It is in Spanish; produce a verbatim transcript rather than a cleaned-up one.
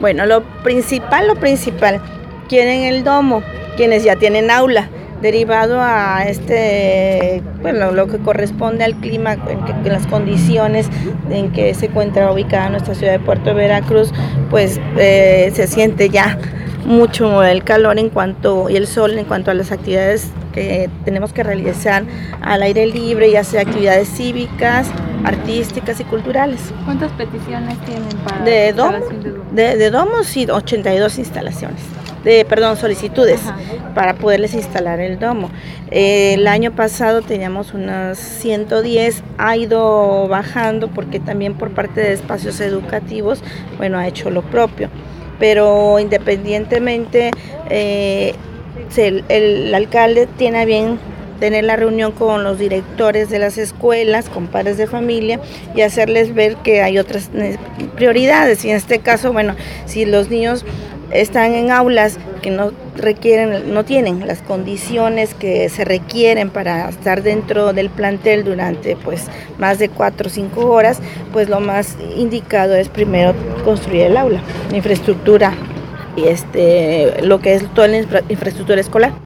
Bueno, lo principal, lo principal, quieren el domo, quienes ya tienen aula, derivado a este, bueno, lo que corresponde al clima, en, que, en las condiciones en que se encuentra ubicada nuestra ciudad de Puerto Veracruz, pues eh, se siente ya mucho el calor en cuanto y el sol en cuanto a las actividades que tenemos que realizar al aire libre, ya sea actividades cívicas, artísticas y culturales. ¿Cuántas peticiones tienen para de la domo? instalación de domo? De, de domos, sí, ochenta y dos instalaciones. De, perdón, solicitudes. Ajá. Para poderles instalar el domo. Eh, el año pasado teníamos unas ciento diez, ha ido bajando porque también por parte de espacios educativos, bueno, ha hecho lo propio. Pero independientemente, eh, el, el alcalde tiene a bien tener la reunión con los directores de las escuelas, con padres de familia y hacerles ver que hay otras prioridades. Y en este caso, bueno, si los niños están en aulas que no requieren, no tienen las condiciones que se requieren para estar dentro del plantel durante pues más de cuatro o cinco horas, pues lo más indicado es primero construir el aula, la infraestructura y este lo que es toda la infra- infraestructura escolar.